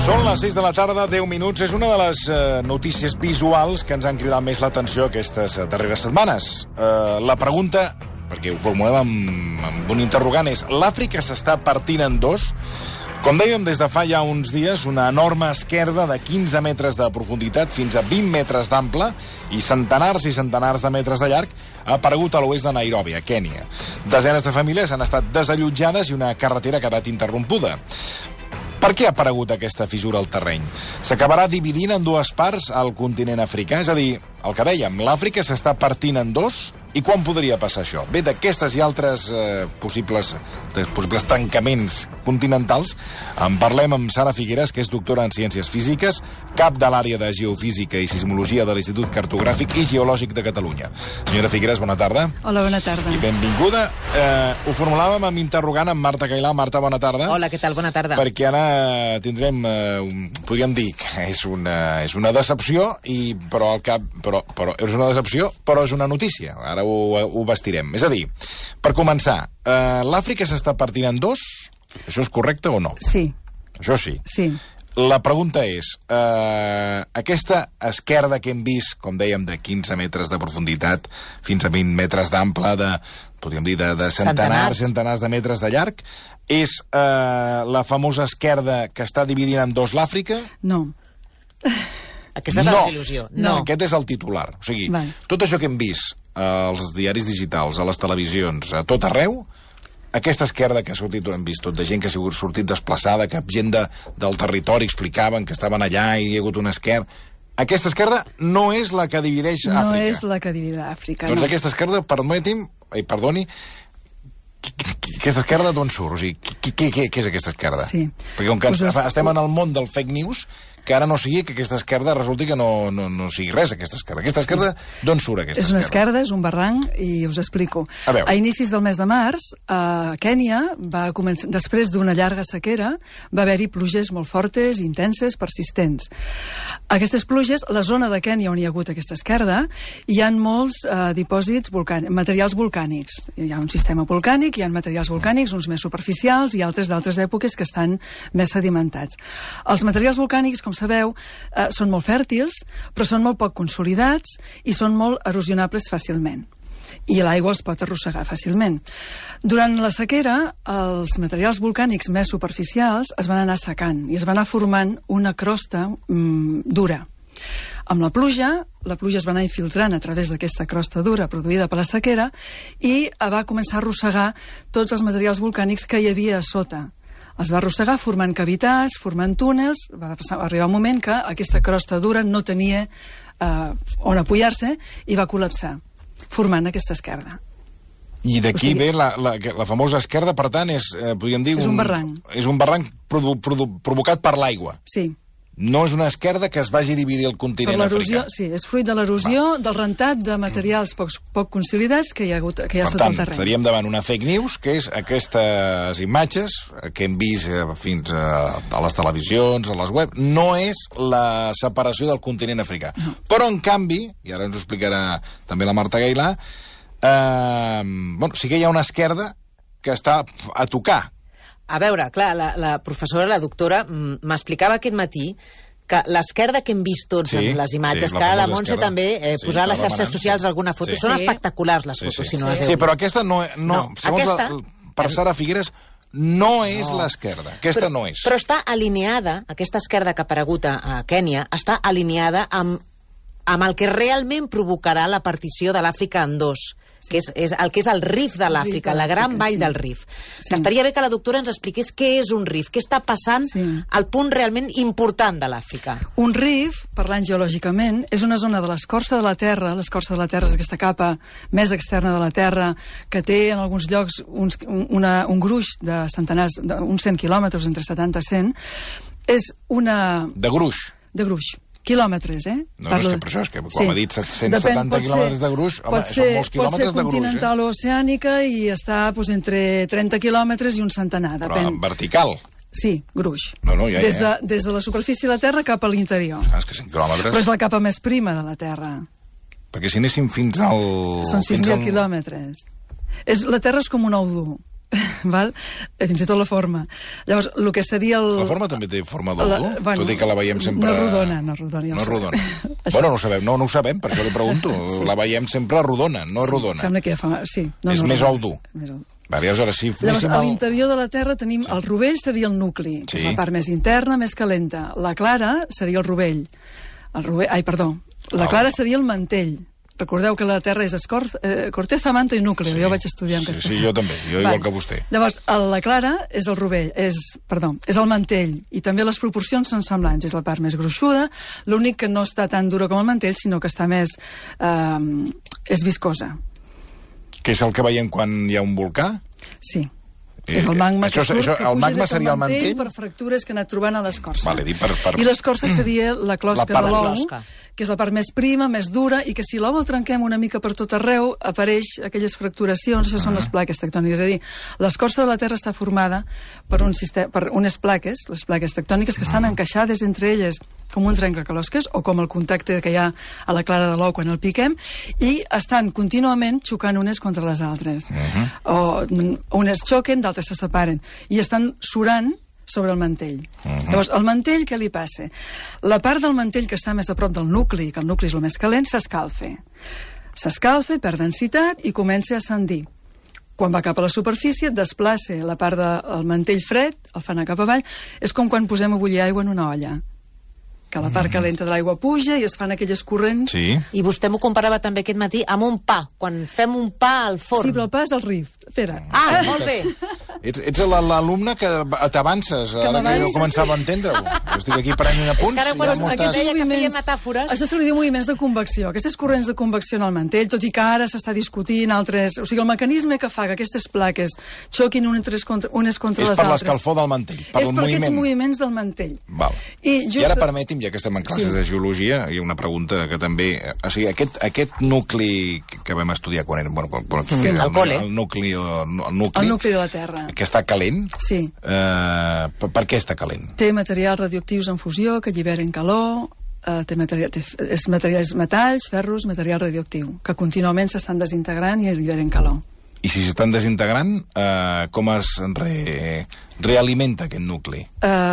Són les 6 de la tarda, 10 minuts. És una de les notícies visuals que ens han cridat més l'atenció aquestes darreres setmanes. La pregunta, perquè ho formulem amb un interrogant, és: l'Àfrica s'està partint en dos? Com dèiem, des de fa ja uns dies, una enorme esquerda de 15 metres de profunditat fins a 20 metres d'ample i centenars de metres de llarg ha aparegut a l'oest de Nairobi, a Kènia. Desenes de famílies han estat desallotjades i una carretera ha quedat interrompuda. Per què ha aparegut aquesta fissura al terreny? S'acabarà dividint en dues parts al continent africà? És a dir, el que dèiem, l'Àfrica s'està partint en dos? I quan podria passar això? Bé, d'aquestes i altres possibles tancaments continentals en parlem amb Sara Figueras, que és doctora en Ciències Físiques, cap de l'àrea de Geofísica i Sismologia de l'Institut Cartogràfic i Geològic de Catalunya. Senyora Figueras, bona tarda. Hola, bona tarda. I benvinguda. Ho formulàvem amb interrogant amb Marta Cailà. Marta, bona tarda. Hola, què tal? Bona tarda. Perquè ara tindrem, podríem dir que és una decepció, però és una decepció, però és una notícia. Ara ho vestirem. És a dir, per començar, l'Àfrica s'està partint en dos? Això és correcte o no? Sí. Això sí? Sí. La pregunta és, aquesta esquerda que hem vist, com dèiem, de 15 metres de profunditat fins a 20 metres d'ample, podríem dir, de centenars de metres de llarg, és la famosa esquerda que està dividint en dos l'Àfrica? No. Aquesta és la desil·lusió. No. Aquest és el titular. O sigui, tot això que hem vist als diaris digitals, a les televisions, a tot arreu, aquesta esquerda que ha sortit, ho hem vist tot, de gent que ha sortit desplaçada, que gent del territori explicaven que estaven allà i hi ha hagut una esquerda. Aquesta esquerda no és la que divideix Àfrica. No és la que divideix Àfrica, doncs no. Aquesta esquerda, perdoni, aquesta esquerda d'on surt? O sigui, què és aquesta esquerda? Sí. Perquè com que estem en el món del fake news, que ara no sigui que aquesta esquerda resulti que no sigui res, aquesta esquerda. Aquesta esquerda, d'on surt aquesta esquerda? És una esquerda, és un barranc, i us explico. A inicis del mes de març, a Kènia, després d'una llarga sequera, va haver-hi pluges molt fortes, intenses, persistents. Aquestes pluges, la zona de Kènia on hi ha hagut aquesta esquerda, hi ha molts dipòsits materials volcànics. Hi ha un sistema volcànic, hi ha materials volcànics, uns més superficials i altres d'altres èpoques que estan més sedimentats. Els materials volcànics, com sabeu, són molt fèrtils, però són molt poc consolidats i són molt erosionables fàcilment. I l'aigua els pot arrossegar fàcilment. Durant la sequera, els materials volcànics més superficials es van anar secant i es va anar formant una crosta dura. Amb la pluja es va anar infiltrant a través d'aquesta crosta dura produïda per la sequera i va començar a arrossegar tots els materials volcànics que hi havia a sota. Es va arrossegar formant cavitats, formant túnels. Va arribar un moment que aquesta crosta dura no tenia on apoyar-se i va col·lapsar, formant aquesta esquerda. I d'aquí ve la famosa esquerda, per tant, podríem dir... És un barranc. És un barranc provocat per l'aigua. Sí. No és una esquerda que es vagi dividir el continent africà. Sí, és fruit de l'erosió, del rentat de materials poc consolidats que hi ha sota el terreny. Per tant, estaríem davant una fake news, que és aquestes imatges que hem vist fins a les televisions, a les web, no és la separació del continent africà. No. Però, en canvi, i ara ens ho explicarà també la Marta Cailà, sí que hi ha una esquerda que està a tocar. A veure, clar, la professora, la doctora, m'explicava aquest matí que l'esquerda que hem vist tots en les imatges, que ara la Montse també posarà a les xarxes socials alguna foto, són espectaculars les fotos, si no les heu vist. Sí, però aquesta no, segons per Sara Figueras, no és l'esquerda. Aquesta no és. Però està alineada, aquesta esquerda que ha aparegut a Kènia, està alineada amb el que realment provocarà la partició de l'Àfrica en dos, que és el Rif de l'Àfrica, la gran vall del Rif. Que estaria bé que la doctora ens expliqués què és un Rif, què està passant al punt realment important de l'Àfrica. Un Rif, parlant geològicament, és una zona de l'escorça de la Terra. L'escorça de la Terra és aquesta capa més externa de la Terra que té en alguns llocs un gruix de centenars, uns 100 quilòmetres, entre 70 i 100. És una... De gruix? De gruix. Quilòmetres, No, és que per això, és que quan m'ha dit 170 quilòmetres de gruix, home, són molts quilòmetres de gruix, Pot ser continental o oceànica i està entre 30 quilòmetres i un centenar. Però vertical? Sí, gruix. Des de la superfície de la Terra cap a l'interior. És que 100 quilòmetres... Però és la capa més prima de la Terra. Perquè si anéssim fins al... Són 6.000 quilòmetres. La Terra és com un ou dur. val? Fins i tot la forma. Llavors, el que seria La forma també té forma d'olor? Tot i que la veiem sempre... No rodona. No és rodona. Bueno, no ho sabem, per això li pregunto. Sí. La veiem sempre rodona, no rodona. Sembla que ja fa... Sí. És més ou dur. Vale, aleshores, si llavors, a l'interior de la Terra tenim el rovell, seria el nucli, que és la part més interna, més calenta. La clara seria el rovell. La clara seria el mantell. Recordeu que la Terra és corteza, manto i nucli. Jo vaig estudiar en castellà. Sí, jo també, igual que vostè. Llavors, la clara és el rovell, és el mantell, i també les proporcions són semblants. És la part més gruixuda, l'únic que no està tan dura com el mantell, sinó que està més... és viscosa. Que és el que veiem quan hi ha un volcà? Sí. És el magma que surt, que el magma seria el mantell per fractures que ha anat trobant a l'escorça. Vale, I l'escorça seria la closca de l'ou, que és la part més prima, més dura, i que si l'ou el trenquem una mica per tot arreu, apareix aquelles fracturacions, això són les plaques tectòniques. És a dir, l'escorça de la Terra està formada per unes plaques, les plaques tectòniques, que estan encaixades entre elles com un trencaclosques, o com el contacte que hi ha a la clara de l'ou quan el piquem, i estan contínuament xocant unes contra les altres. O unes xoquen, d'altres se separen, i estan surant sobre el mantell. Llavors, el mantell, què li passa? La part del mantell que està més a prop del nucli, que el nucli és el més calent, s'escalfa. S'escalfa, perd densitat i comença a ascendir. Quan va cap a la superfície, desplaça la part del mantell fred, el fa anar cap avall. És com quan posem a bullir aigua en una olla, que la part calenta de l'aigua puja i es fan aquelles corrents. Sí. I vostè m'ho comparava també aquest matí amb un pa, quan fem un pa al forn. Sí, però el pa és el rift. Espera. Ah, molt bé. Ets l'alumne que t'avances, ara que jo començava a entendre-ho. Jo estic aquí prenent apunts. És que ara quan deia que feia metàfores... Això se li diu moviments de convecció. Aquestes corrents de convecció en el mantell, tot i que ara s'està discutint altres... O sigui, el mecanisme que fa que aquestes plaques xoquin unes contra les altres... És per l'escalfor del mantell, per és per aquests moviments del mantell. Val. I ara permeti'm, ja que estem en classes de geologia, hi ha una pregunta que també... O sigui, aquest nucli que vam estudiar quan érem... Al col·le. El nucli de la Terra. Que està calent? Sí. Per què està calent? Té materials radioactius en fusió que alliberen calor, té metalls, ferros, material radioactiu, que contínuament s'estan desintegrant i alliberen calor. I si s'estan desintegrant, com es realimenta aquest nucli?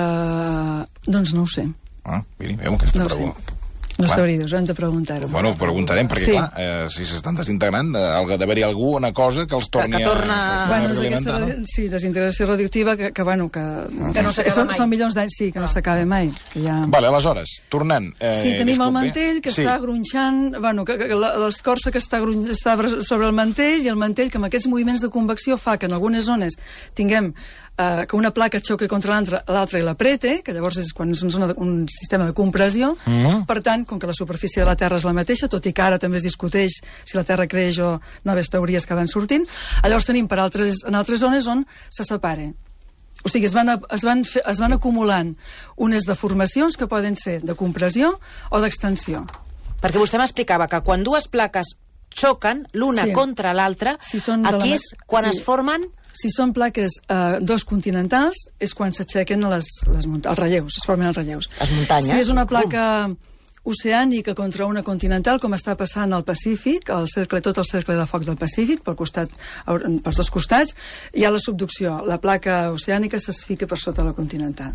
Doncs no ho sé. Miri, veu aquesta pregunta. No sabria, us hem de preguntar-ho. Bueno, preguntarem, perquè, clar, si s'estan desintegrant, ha d'haver-hi alguna cosa que els torni que torna... Bueno, és aquesta, sí, desintegració radioactiva que no s'acaba mai. Són milions d'anys, sí, que no s'acaba mai. Vale, aleshores, tornant... Sí, tenim el mantell que està gronxant, bueno, l'escorça que està sobre el mantell, i el mantell que amb aquests moviments de convecció fa que en algunes zones tinguem que una placa xoque contra l'altra i l'aprete, que llavors és quan és un sistema de compressió. Per tant, com que la superfície de la Terra és la mateixa, tot i que ara també es discuteix si la Terra creix o noves teories que van sortint, llavors tenim en altres zones on se separa. O sigui, es van acumulant unes deformacions que poden ser de compressió o d'extensió. Perquè vostè m'explicava que quan dues plaques xoquen l'una contra l'altra, aquí és quan es formen... Si són plaques dos continentals, és quan s'aixequen els relleus, es formen els relleus. Les muntanyes. Si és una placa oceànica contra una continental, com està passant al Pacífic, tot el cercle de foc del Pacífic, pels dos costats, hi ha la subducció. La placa oceànica es fica per sota la continental.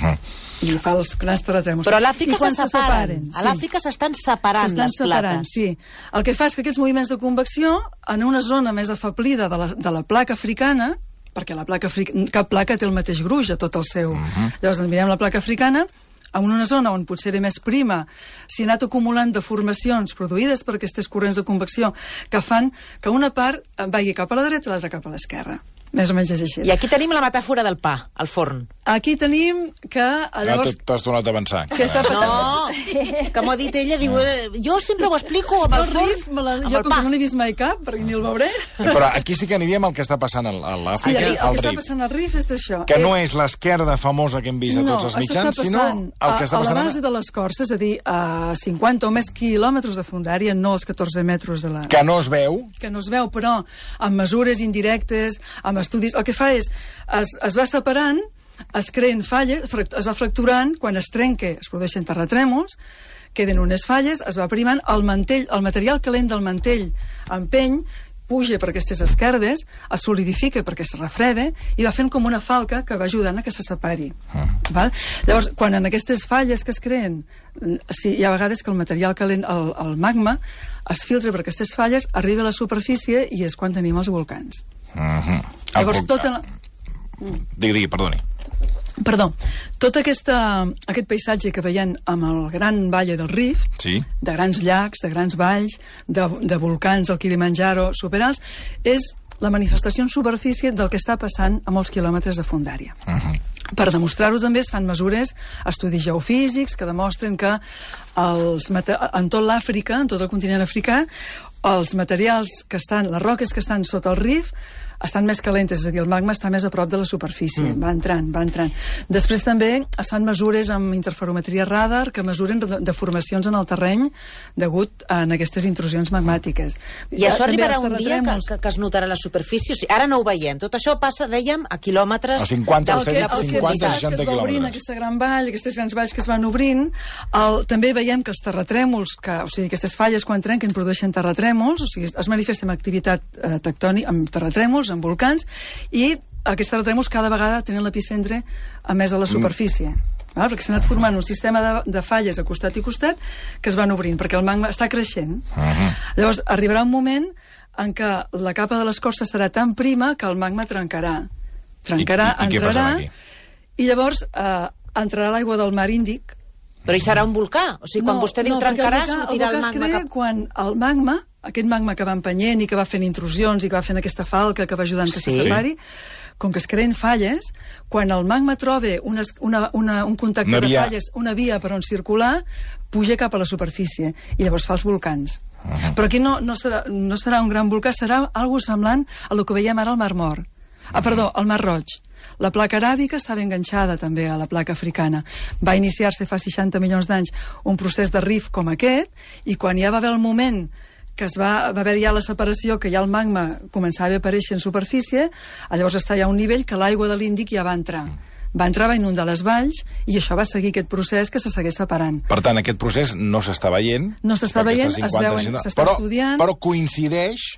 I fa els grans terratrèmols. Però a l'Àfrica se separen. A l'Àfrica s'estan separant les plaques. Sí. El que fa és que aquests moviments de convecció, en una zona més afablida de la placa africana, perquè cap placa té el mateix gruix a tot el seu... Llavors, mirem la placa africana, en una zona on potser era més prima, s'hi ha anat acumulant deformacions produïdes per aquestes corrents de convecció que fan que una part vagi cap a la dreta i l'altra cap a l'esquerra. Més o menys és així. I aquí tenim la metàfora del pa, al forn. Aquí tenim que... Llavors... No t'has tornat a avançar. Què està passant? No, que m'ho ha dit ella, diu, jo sempre ho explico amb el forn, amb el el pa. Jo no l'he vist mai cap, perquè ni el veuré. Però aquí sí que aniríem al que està passant a l'Àfrica, sí, al Rif. El que està passant al Rif és això. Que no és l'esquerda famosa que hem vist a tots els mitjans, sinó el que està passant... A la base de l'escorça, és a dir, a 50 o més quilòmetres de fondària, no als 14 metres de la... Que no es veu. Que no es veu, però amb mesures indirectes, amb estudis... El que fa és, es va separant, es creen falles, es va fracturant, quan es trenca es produeixen terratrèmols, queden unes falles, es va primant, el material calent del mantell empeny puja per aquestes esquerdes, es solidifica perquè es refreda i va fent com una falca que va ajudant a que se separi. Val? Llavors, quan en aquestes falles que es creen, hi ha vegades que el material calent, el magma, es filtra per aquestes falles, arriba a la superfície i és quan tenim els volcans. Llavors, Digui, perdoni. Perdó, tot aquest paisatge que veiem amb el gran valle del Rift, Sí. de grans llacs, de grans valls, de volcans, el Kilimanjaro, superalts, és la manifestació en superfície del que està passant a molts quilòmetres de fondària. Per demostrar-ho també es fan mesures, estudis geofísics que demostren que en tot l'Àfrica, en tot el continent africà, els materials que estan, les roques que estan sota el Rift estan més calentes, és a dir, el magma està més a prop de la superfície, va entrant. Després també es fan mesures amb interferometria radar que mesuren deformacions en el terreny degut a aquestes intrusions magmàtiques. I això arribarà un dia que es notarà a la superfície? O sigui, ara no ho veiem. Tot això passa, dèiem, a quilòmetres... A 50, vostè ha dit 50-60 quilòmetres. Es va obrint aquesta gran vall, aquestes grans valls que es van obrint, també veiem que els terratrèmols, o sigui, aquestes falles quan trenquen produeixen terratrèmols, o sigui, es manifesta amb activitat tectònica, amb terratrèmols, amb volcans, i aquests terratrèmols cada vegada tenen l'epicentre a més a la superfície. Perquè s'ha anat formant un sistema de falles a costat i costat que es van obrint, perquè el magma està creixent. Llavors, arribarà un moment en què la capa de l'escorça serà tan prima que el magma trencarà. I què passarà aquí? I llavors entrarà l'aigua del mar Índic. Però hi serà un volcà? O sigui, quan vostè diu trencarà, sortirà el magma cap... El volcà es crea quan el magma, aquest magma que va empenyent i que va fent intrusions i que va fent aquesta falca que va ajudant que se separi, com que es creen falles, quan el magma troba un contacte de falles, una via per on circular, puja cap a la superfície i llavors fa els volcans. Però aquí no serà un gran volcà, serà algo semblant a el que veiem ara al Mar Mort. Al Mar Roig. La placa aràbica estava enganxada també a la placa africana. Va iniciar-se fa 60 milions d'anys un procés de rift com aquest, i quan ja va haver el moment que va haver ja la separació, que ja el magma començava a aparèixer en superfície, llavors està ja a un nivell que l'aigua de l'Índic ja va entrar. Va inundar les valls i això va seguir aquest procés que se segueix separant. Per tant, aquest procés no s'està veient. No s'està veient, s'està estudiant. Però coincideix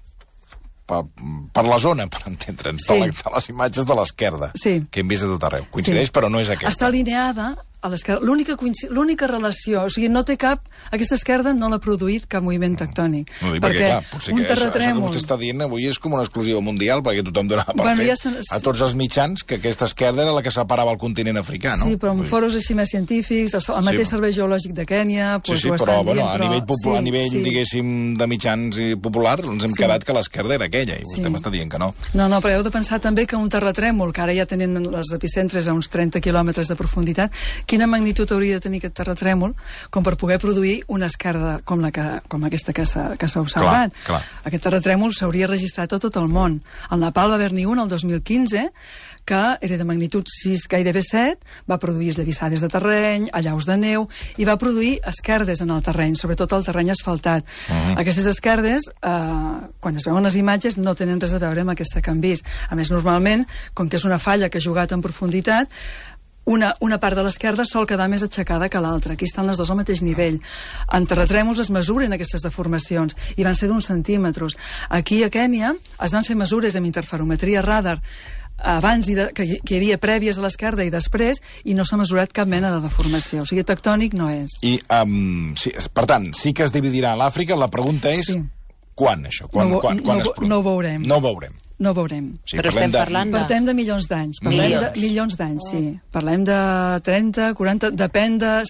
per la zona, per entendre'ns, de les imatges de l'esquerda, que hem vist a tot arreu. Coincideix, però no és aquesta. Està alineada a l'esquerda. L'única relació, o sigui, no té cap... Aquesta esquerda no l'ha produït cap moviment tectònic. No, perquè clar, potser que això que vostè està dient avui és com una exclusiva mundial, perquè tothom donava per fet a tots els mitjans que aquesta esquerda era la que separava el continent africà, no? Sí, però en foros així més científics, el mateix Servei Geològic de Kènia... Sí, però a nivell, diguéssim, de mitjans popular, ens hem quedat que l'esquerda era aquella, i vostè m'està dient que no. No, però heu de pensar també que un terratrèmol, que ara ja tenen els epicentres a uns 30 quilòmetres de profunditat, quina magnitud hauria de tenir aquest terratrèmol com per poder produir una esquerda com aquesta que s'ha observat. Clar. Aquest terratrèmol s'hauria registrat a tot el món. Al Nepal va haver-n'hi un el 2015 que era de magnitud 6, gairebé 7, va produir esllavissades de terreny, allaus de neu, i va produir esquerdes en el terreny, sobretot el terreny asfaltat. Aquestes esquerdes, quan es veuen les imatges, no tenen res a veure amb aquesta que han vist. A més, normalment, com que és una falla que ha jugat en profunditat, una part de l'esquerda sol quedar més aixecada que l'altra. Aquí estan les dues al mateix nivell. En terratrèmols es mesuren aquestes deformacions i van ser d'uns centímetres. Aquí a Kènia es van fer mesures amb interferometria radar abans que hi havia prèvies a l'esquerda i després, i no s'ha mesurat cap mena de deformació. O sigui, tectònic no és. I, per tant, sí que es dividirà a l'Àfrica. La pregunta és quan, això? Quan es produirà? No ho veurem. No ho veurem. No ho veurem. Sí, però estem parlant de... Parlem de milions d'anys. Milions d'anys, sí. Parlem de 30, 40... Depèn de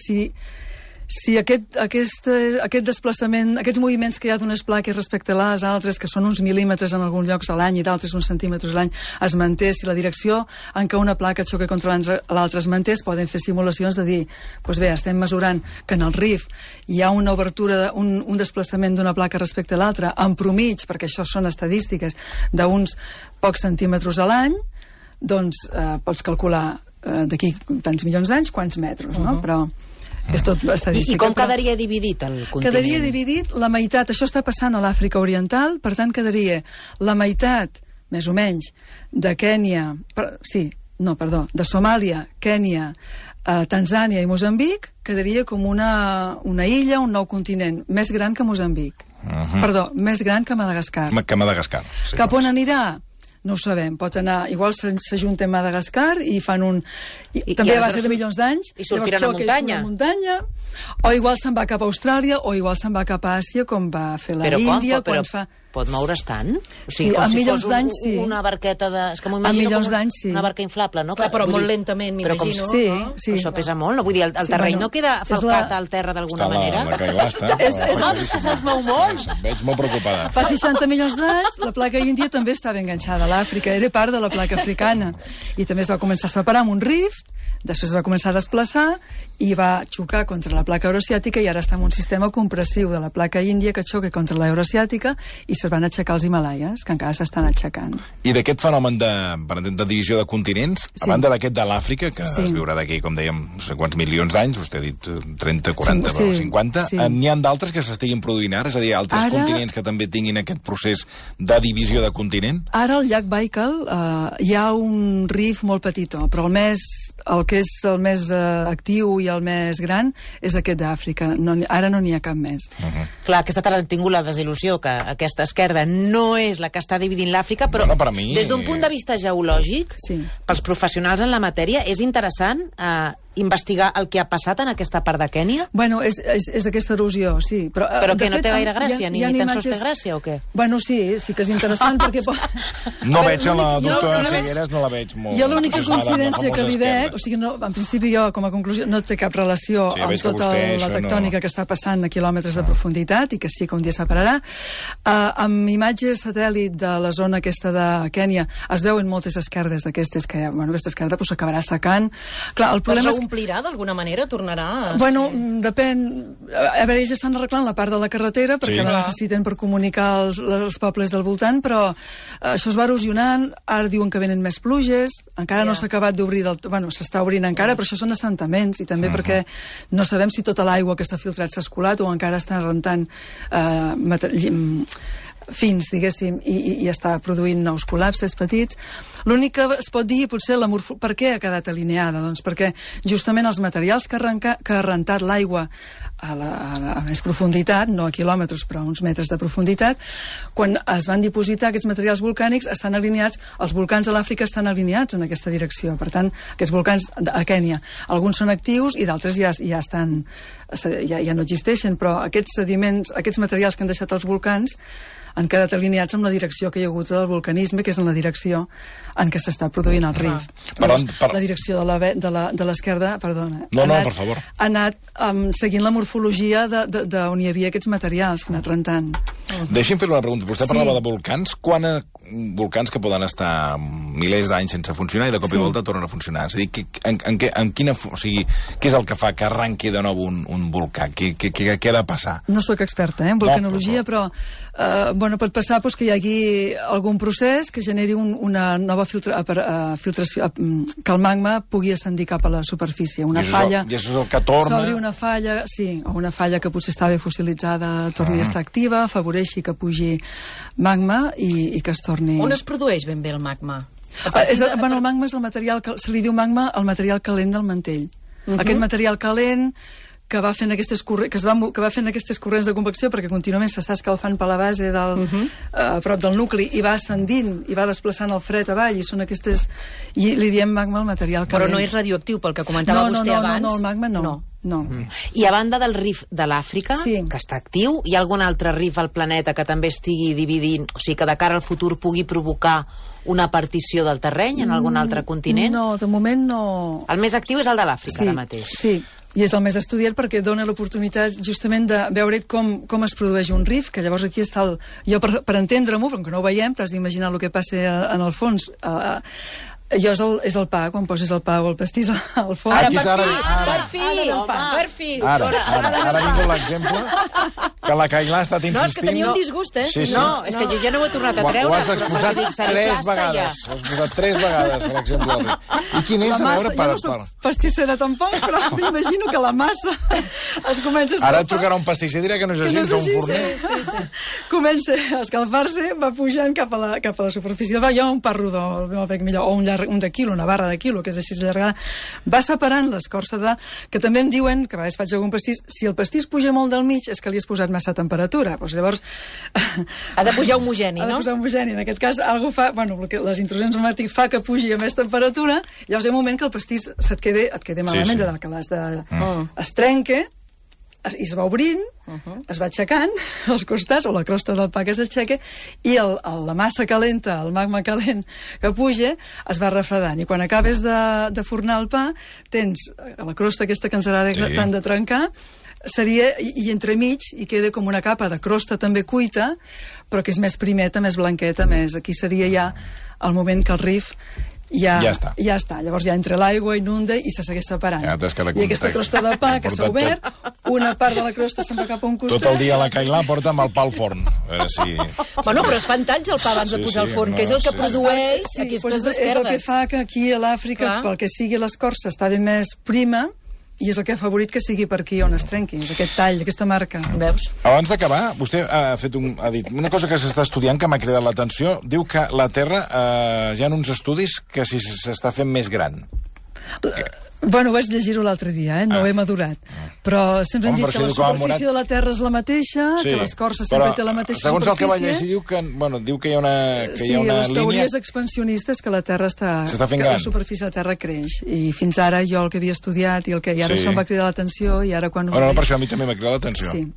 si aquest desplaçament, aquests moviments que hi ha d'unes plaques respecte a les altres, que són uns mil·límetres en alguns llocs a l'any i d'altres uns centímetres a l'any, es manté. Si la direcció en què una placa xoca contra l'altra es manté, es poden fer simulacions de dir, doncs bé, estem mesurant que en el Rift hi ha una obertura, un desplaçament d'una placa respecte a l'altra, en promig, perquè això són estadístiques, d'uns pocs centímetres a l'any, doncs pots calcular d'aquí tants milions d'anys quants metres, no? Però és tot estadística. I com quedaria dividit el continent? Quedaria dividit la meitat, això està passant a l'Àfrica Oriental, per tant quedaria la meitat, més o menys, de Kènia, de Somàlia, Kènia, Tanzània i Moçambic, quedaria com una illa, un nou continent, més gran que Moçambic. Perdó, més gran que Madagascar. Que Madagascar. Sí, Cap on anirà? No ho sabem. Pot anar... Igual s'ajunta a Madagascar i fan un... també a base de milions d'anys. I sortiran a muntanya. O igual se'n va cap a Austràlia, o igual se'n va cap a Àsia, com va fer la Índia. Però pot moure's tant? O Sí, sigui, com amb si milions fos d'anys, sí. una barqueta de... És que m'ho Amb imagino milions com d'anys, sí. una barca inflable, no? Clar, però molt lentament, m'imagino. Sí, no? sí. Això pesa molt, no? Vull dir, el terreny no queda falcat al terra d'alguna manera? La Cailà està. Es mou molt. Em veig molt preocupada. Fa 60 milions d'anys, la placa índia també estava enganxada a l'Àfrica, era part de la placa africana. I també es va començar a separar amb un rift, després es va començar a desplaçar i va xocar contra la placa eurasiàtica i ara està en un sistema compressiu de la placa índia que xoca contra l'eurasiàtica i se'n van aixecar els Himalaies, que encara s'estan aixecant. I d'aquest fenomen de divisió de continents, a banda d'aquest de l'Àfrica, que es viurà d'aquí, com dèiem, no sé quants milions d'anys, vostè ha dit 30, 40, 50, n'hi ha d'altres que s'estiguin produint ara? És a dir, altres continents que també tinguin aquest procés de divisió de continent? Ara al llac Baikal hi ha un rif molt petitó, però el que és el més actiu i el més gran és aquest d'Àfrica. Ara no n'hi ha cap més. Clar, aquesta tarda hem tingut la desil·lusió que aquesta esquerda no és la que està dividint l'Àfrica, però per mi... des d'un punt de vista geològic, pels professionals en la matèria, és interessant investigar el que ha passat en aquesta part de Kènia? Bueno, és aquesta erosió, sí. Però que no té gaire gràcia, ni tan sols té gràcia, o què? Bueno, sí que és interessant, perquè... No veig a la doctora Figueres, no la veig molt... Jo l'única coincidència que li veig, o sigui, en principi jo, com a conclusió, no té cap relació amb tota la tectònica que està passant a quilòmetres de profunditat, i que sí que un dia separarà. Amb imatges satèl·lit de la zona aquesta de Kènia es veuen moltes esquerdes d'aquestes, que aquesta esquerda s'acabarà secant. Clar, el problema és... Omplirà d'alguna manera? Tornarà? Bueno, depèn. A veure, ells estan arreglant la part de la carretera perquè la necessiten per comunicar els pobles del voltant, però això es va erosionant, ara diuen que venen més pluges, encara no s'ha acabat d'obrir bueno, s'està obrint encara, però això són assentaments, i també perquè no sabem si tota l'aigua que s'ha filtrat s'ha escolat o encara estan rentant fins, diguéssim, i està produint nous col·lapses petits. L'únic que es pot dir, potser, per què ha quedat alineada? Doncs perquè justament els materials que ha rentat l'aigua a més profunditat, no a quilòmetres, però a uns metres de profunditat, quan es van dipositar aquests materials volcànics estan alineats, els volcans a l'Àfrica estan alineats en aquesta direcció. Per tant, aquests volcans a Kènia, alguns són actius i d'altres ja no existeixen, però aquests sediments, aquests materials que han deixat els volcans han quedat alineats amb la direcció que hi ha hagut del volcanisme, que és en la direcció en què s'està produint el rif. La direcció de l'esquerda, perdona, per favor, ha anat seguint la morfologia d'on hi havia aquests materials que ha anat rentant. Deixi'm fer una pregunta. Vostè parlava de volcans. Volcans que poden estar milers d'anys sense funcionar i de cop i volta tornen a funcionar. És a dir, què és el que fa que arranqui de nou un volcà? Què ha de passar? No sóc experta en volcanologia, però pot passar que hi hagi algun procés que generi una nova filtració, que el magma pugui ascendir cap a la superfície. Una falla... I això és el que torna... S'obri una falla, o una falla que potser estava fossilitzada torni a estar activa, afavoreixi que pugi magma i que es torni... On es produeix ben bé el magma? El magma és el material... Se li diu magma el material calent del mantell. Aquest material calent que va fent aquestes corrents de convecció, perquè contínuament s'està escalfant per la base a prop del nucli i va ascendint i va desplaçant el fred avall, i són aquestes... I li diem magma al material calent. Però no és radioactiu, pel que comentava vostè abans? No, el magma no. I a banda del rif de l'Àfrica, que està actiu, hi ha algun altre rif al planeta que també estigui dividint, o sigui, que de cara al futur pugui provocar una partició del terreny en algun altre continent? No, de moment no. El més actiu és el de l'Àfrica, ara mateix. Sí, i és el més estudiat perquè dona l'oportunitat justament de veure com es produeix un rif, que llavors aquí està jo per entendre-m'ho, però que no ho veiem, t'has d'imaginar el que passa en el fons. És el pa, quan poses el pa o el pastís al forn. Per fi! Ara ha vingut l'exemple que la Cailà ha estat insistint... No, és que tenia un disgust, No, és que jo no ho he tornat a treure. Ho has exposat 3 vegades. Ho has posat 3 vegades, l'exemple del rif. I quin és, a veure... Jo no soc pastissera tampoc, però m'imagino que la massa es comença a escalfar. Ara et trucarà un pastisser i dirà que no és així, és un forner. Sí. Comença a escalfar-se, va pujant cap a la superfície. Jo un pa rodó, el veig millor, o un de quilo, una barra de quilo, que és així allargada, va separant l'escorça que també em diuen, que a vegades faig algun pastís, si el pastís puja molt del mig és que li has posat pujat massa temperatura. Doncs llavors... Ha de pujar homogeni, no? Ha de pujar homogeni. En aquest cas, algú fa... Bueno, les intrusions en Màrtic fa que pugi a més temperatura, llavors hi ha un moment que el pastís et queda malament, sí. Que l'has de... Es trenca, i es va obrint, es va aixecant als costats, o la crosta del pa que s'aixeca, i la massa calenta, el magma calent que puja, es va refredant. I quan acabes de fornar el pa, tens la crosta aquesta que ens agrada tant de trencar, seria, i entremig, i queda com una capa de crosta també cuita, però que és més primeta, més blanqueta, més... Aquí seria ja el moment que el rif ja està. Llavors ja entra l'aigua, inunda i se segueix separant. I aquesta crosta de pa que s'ha obert, una part de la crosta se'n va cap a un costat. Tot el dia a la Cailà porta amb el pa al forn. A veure si... Bueno, però es fan talls el pa abans de posar al forn, que és el que produeix aquestes esquerdes. És el que fa que aquí a l'Àfrica, pel que sigui l'escorça, està ben més prima, i és el que ha favorit que sigui per aquí on es trenqui, és aquest tall, aquesta marca. Veus? Abans d'acabar, vostè ha dit una cosa que s'està estudiant que m'ha cridat l'atenció. Diu que la Terra, hi ha uns estudis que s'està fent més gran. Bueno, vaig llegir-ho l'altre dia, no ho he madurat. Però sempre hem dit que la superfície de la Terra és la mateixa, que l'escorça sempre té la mateixa superfície. Segons el que vaig llegir, diu que hi ha una línia... Sí, les teories expansionistes que la Terra s'està fent gran. La superfície de la Terra creix. I fins ara jo el que havia estudiat i el que ara això em va cridar l'atenció i ara quan... Bueno, per això a mi també m'ha cridat l'atenció. Sí,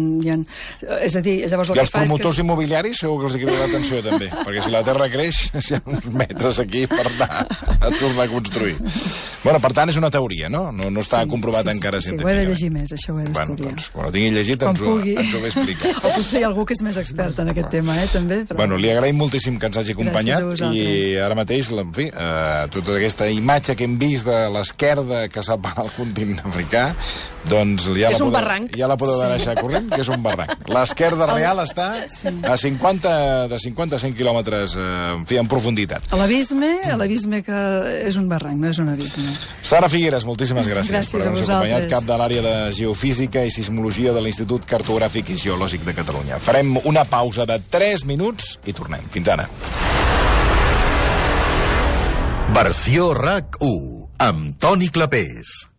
és a dir, llavors el que fa és que... I els promotors immobiliaris segur que els crida l'atenció també, perquè si la Terra creix, hi ha uns metres aquí per anar a tornar a construir. Bueno, per tant, és una teoria, no? No està comprovat encara científicament. Sí, ho he de llegir més, això ho he d'estudiar. Quan ho tingui llegit ens ho ve explicar. O potser hi ha algú que és més expert en aquest tema, també. Bueno, li agraïm moltíssim que ens hagi acompanyat i ara mateix, en fi, tota aquesta imatge que hem vist de l'esquerda que separa el continent africà, doncs ja la podeu deixar corrent, que és un barranc. L'esquerda real està a 50 a 100 quilòmetres en profunditat. A l'abisme que és un barranc, no és un abisme. Sara Figueras, moltíssimes gràcies per haver-nos acompanyat, cap de l'àrea de Geofísica i Sismologia de l'Institut Cartogràfic i Geològic de Catalunya. Farem una pausa de 3 minuts i tornem. Fins ara. Versió RAC 1 amb Toni Clapés.